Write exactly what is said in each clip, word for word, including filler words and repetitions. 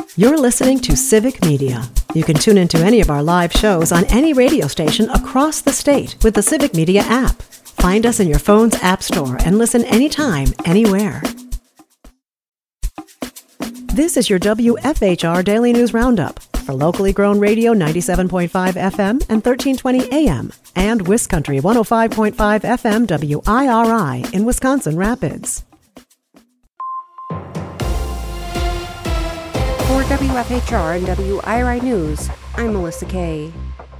You're listening to Civic Media. You can tune into any of our live shows on any radio station across the state with the Civic Media app. Find us in your phone's app store and listen anytime, anywhere. This is your W F H R Daily News Roundup for locally grown radio ninety-seven point five F M and thirteen twenty A M and WisCountry one oh five point five F M W I R I in Wisconsin Rapids. For W F H R and W I R I News, I'm Melissa Kay.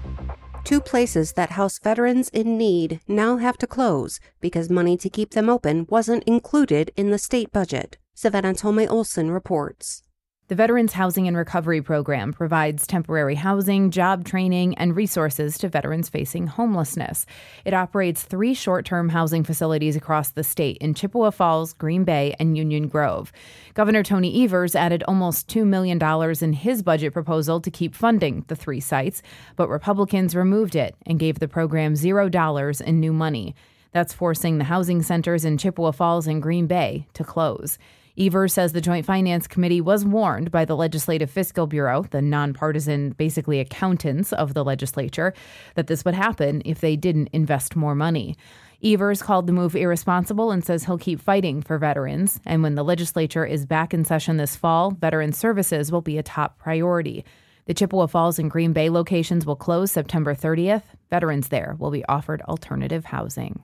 Two places that house veterans in need now have to close because money to keep them open wasn't included in the state budget. Savannah Tolmay Olson reports. The Veterans Housing and Recovery Program provides temporary housing, job training, and resources to veterans facing homelessness. It operates three short-term housing facilities across the state in Chippewa Falls, Green Bay, and Union Grove. Governor Tony Evers added almost two million dollars in his budget proposal to keep funding the three sites, but Republicans removed it and gave the program zero dollars in new money. That's forcing the housing centers in Chippewa Falls and Green Bay to close. Evers says the Joint Finance Committee was warned by the Legislative Fiscal Bureau, the nonpartisan, basically accountants of the legislature, that this would happen if they didn't invest more money. Evers called the move irresponsible and says he'll keep fighting for veterans. And when the legislature is back in session this fall, veteran services will be a top priority. The Chippewa Falls and Green Bay locations will close September thirtieth. Veterans there will be offered alternative housing.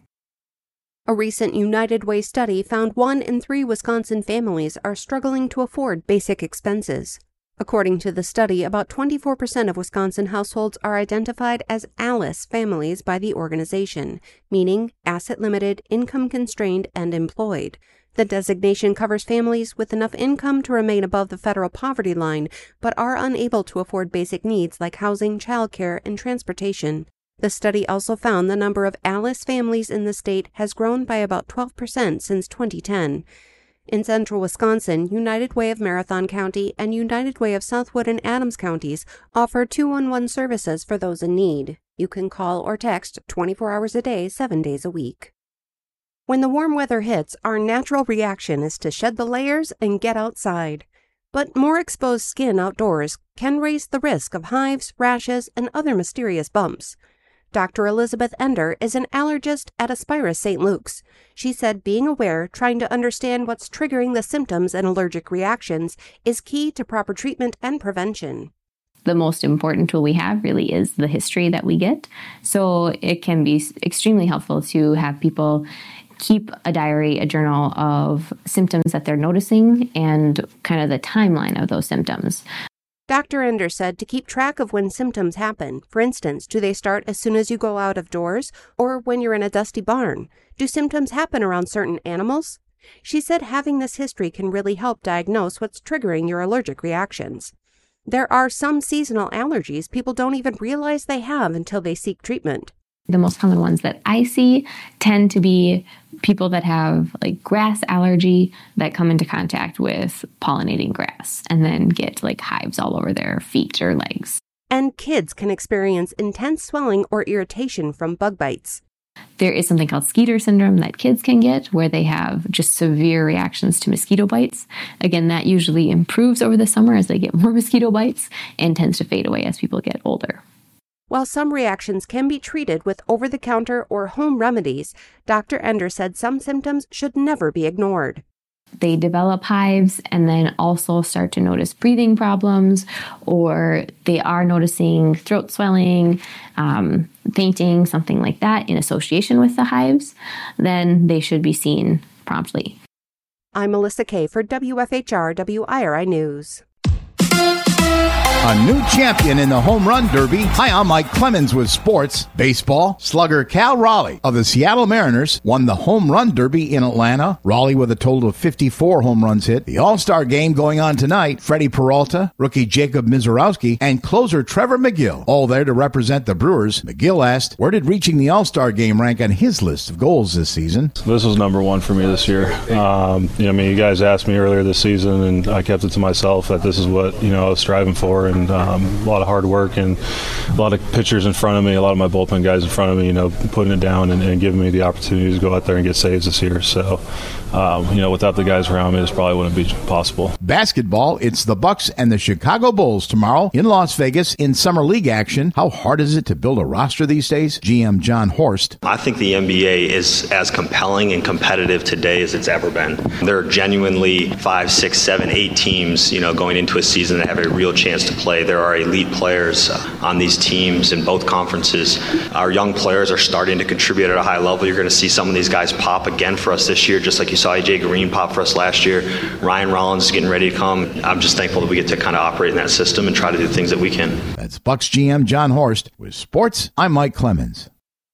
A recent United Way study found one in three Wisconsin families are struggling to afford basic expenses. According to the study, about twenty-four percent of Wisconsin households are identified as ALICE families by the organization, meaning asset-limited, income-constrained, and employed. The designation covers families with enough income to remain above the federal poverty line, but are unable to afford basic needs like housing, childcare, and transportation. The study also found the number of ALICE families in the state has grown by about twelve percent since twenty ten. In central Wisconsin, United Way of Marathon County and United Way of Southwood and Adams counties offer two one one services for those in need. You can call or text twenty-four hours a day, seven days a week. When the warm weather hits, our natural reaction is to shed the layers and get outside. But more exposed skin outdoors can raise the risk of hives, rashes, and other mysterious bumps. Doctor Elizabeth Ender is an allergist at Aspira Saint Luke's. She said being aware, trying to understand what's triggering the symptoms and allergic reactions is key to proper treatment and prevention. The most important tool we have really is the history that we get. So it can be extremely helpful to have people keep a diary, a journal of symptoms that they're noticing and kind of the timeline of those symptoms. Doctor Ender said to keep track of when symptoms happen. For instance, do they start as soon as you go out of doors or when you're in a dusty barn? Do symptoms happen around certain animals? She said having this history can really help diagnose what's triggering your allergic reactions. There are some seasonal allergies people don't even realize they have until they seek treatment. The most common ones that I see tend to be people that have like grass allergy that come into contact with pollinating grass and then get like hives all over their feet or legs. And kids can experience intense swelling or irritation from bug bites. There is something called Skeeter syndrome that kids can get where they have just severe reactions to mosquito bites. Again, that usually improves over the summer as they get more mosquito bites and tends to fade away as people get older. While some reactions can be treated with over-the-counter or home remedies, Doctor Ender said some symptoms should never be ignored. They develop hives and then also start to notice breathing problems, or they are noticing throat swelling, um, fainting, something like that in association with the hives, then they should be seen promptly. I'm Melissa Kay for W F H R W I R I News. A new champion in the Home Run Derby. Hi, I'm Mike Clemens with sports. Baseball, slugger Cal Raleigh of the Seattle Mariners won the Home Run Derby in Atlanta. Raleigh with a total of fifty-four home runs hit. The All-Star game going on tonight. Freddie Peralta, rookie Jacob Mizorowski, and closer Trevor McGill, all there to represent the Brewers. McGill asked, where did reaching the All-Star game rank on his list of goals this season? This was number one for me this year. Um, you know, I mean, you guys asked me earlier this season, and I kept it to myself that this is what, you know, I was striving for. and um, a lot of hard work and a lot of pitchers in front of me, a lot of my bullpen guys in front of me, you know, putting it down and, and giving me the opportunity to go out there and get saves this year. So, um, you know, without the guys around me, this probably wouldn't be possible. Basketball, it's the Bucks and the Chicago Bulls tomorrow in Las Vegas in Summer League action. How hard is it to build a roster these days? G M John Horst. I think the N B A is as compelling and competitive today as it's ever been. There are genuinely five, six, seven, eight teams, you know, going into a season that have a real chance to play. There are elite players on these teams in both conferences. Our young players are starting to contribute at a high level. You're going to see some of these guys pop again for us this year, just like you saw A J Green pop for us last year. Ryan Rollins is getting ready to come. I'm just thankful that we get to kind of operate in that system and try to do things that we can. That's Bucks G M John Horst. With sports, I'm Mike Clemens.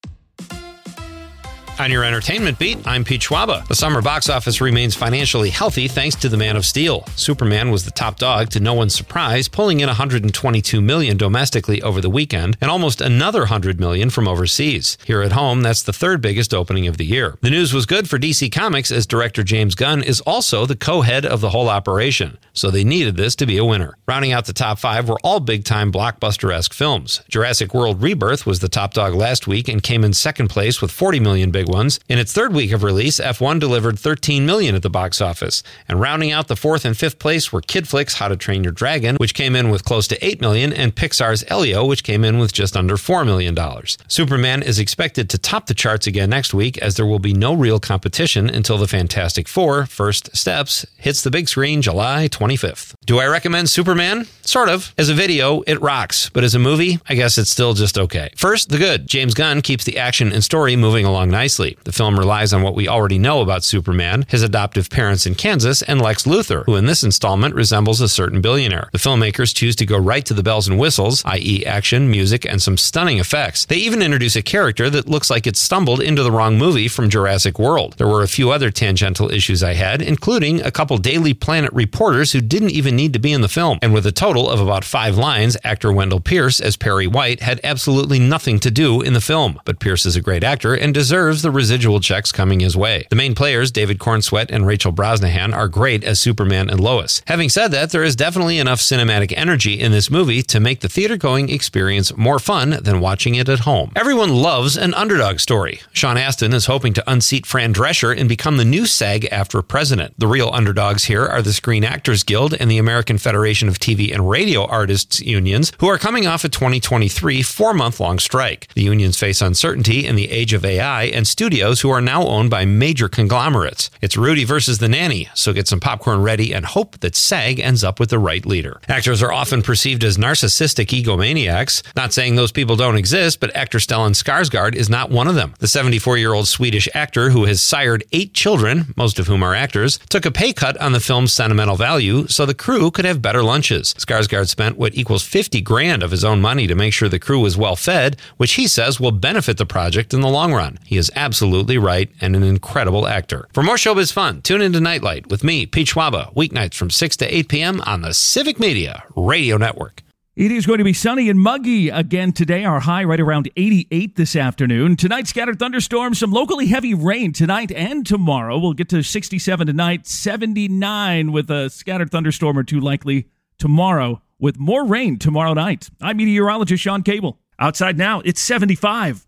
On your entertainment beat, I'm Pete Schwaba. The summer box office remains financially healthy thanks to The Man of Steel. Superman was the top dog to no one's surprise, pulling in one hundred twenty-two million dollars domestically over the weekend and almost another one hundred million dollars from overseas. Here at home, that's the third biggest opening of the year. The news was good for D C Comics as director James Gunn is also the co-head of the whole operation, so they needed this to be a winner. Rounding out the top five were all big-time blockbuster-esque films. Jurassic World Rebirth was the top dog last week and came in second place with forty million dollars big ones. In its third week of release, F one delivered thirteen million dollars at the box office. And rounding out the fourth and fifth place were Kid Flick's How to Train Your Dragon, which came in with close to eight million dollars, and Pixar's Elio, which came in with just under four million dollars. Superman is expected to top the charts again next week, as there will be no real competition until the Fantastic Four, First Steps, hits the big screen July twenty-fifth. Do I recommend Superman? Sort of. As a video, it rocks, but as a movie, I guess it's still just okay. First, the good. James Gunn keeps the action and story moving along nicely. The film relies on what we already know about Superman, his adoptive parents in Kansas, and Lex Luthor, who in this installment resembles a certain billionaire. The filmmakers choose to go right to the bells and whistles, that is action, music, and some stunning effects. They even introduce a character that looks like it stumbled into the wrong movie from Jurassic World. There were a few other tangential issues I had, including a couple Daily Planet reporters who didn't even need to be in the film. And with a total of about five lines, actor Wendell Pierce as Perry White had absolutely nothing to do in the film. But Pierce is a great actor and deserves the residual checks coming his way. The main players, David Cornsweet and Rachel Brosnahan, are great as Superman and Lois. Having said that, there is definitely enough cinematic energy in this movie to make the theater-going experience more fun than watching it at home. Everyone loves an underdog story. Sean Astin is hoping to unseat Fran Drescher and become the new SAG-AFTRA president. The real underdogs here are the Screen Actors Guild and the American Federation of T V and Radio Artists Unions, who are coming off a twenty twenty-three four-month-long strike. The unions face uncertainty in the age of A I and studios who are now owned by major conglomerates. It's Rudy versus the nanny, so get some popcorn ready and hope that SAG ends up with the right leader. Actors are often perceived as narcissistic egomaniacs. Not saying those people don't exist, but actor Stellan Skarsgård is not one of them. The seventy-four-year-old Swedish actor who has sired eight children, most of whom are actors, took a pay cut on the film's sentimental value so the crew could have better lunches. Skarsgård spent what equals fifty grand of his own money to make sure the crew was well fed, which he says will benefit the project in the long run. He is absolutely right and an incredible actor. For more showbiz fun, tune into Nightlight with me, Pete Schwaba, weeknights from six to eight p.m. on the Civic Media Radio Network. It is going to be sunny and muggy again today. Our high right around eighty-eight this afternoon. Tonight, scattered thunderstorms, some locally heavy rain tonight and tomorrow. We'll get to sixty-seven tonight, seventy-nine with a scattered thunderstorm or two likely tomorrow, with more rain tomorrow night. I'm meteorologist Sean Cable. Outside now, it's seventy-five.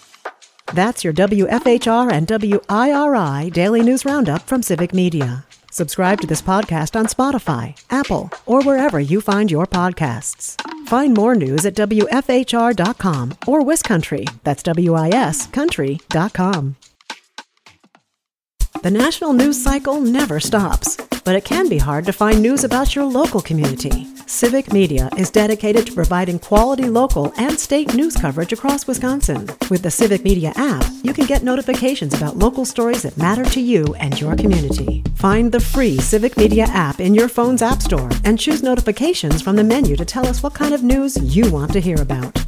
That's your W F H R and W I R I Daily News Roundup from Civic Media. Subscribe to this podcast on Spotify, Apple, or wherever you find your podcasts. Find more news at W F H R dot com or WisCountry, that's W I S country dot com. The national news cycle never stops, but it can be hard to find news about your local community. Civic Media is dedicated to providing quality local and state news coverage across Wisconsin. With the Civic Media app, you can get notifications about local stories that matter to you and your community. Find the free Civic Media app in your phone's app store and choose notifications from the menu to tell us what kind of news you want to hear about.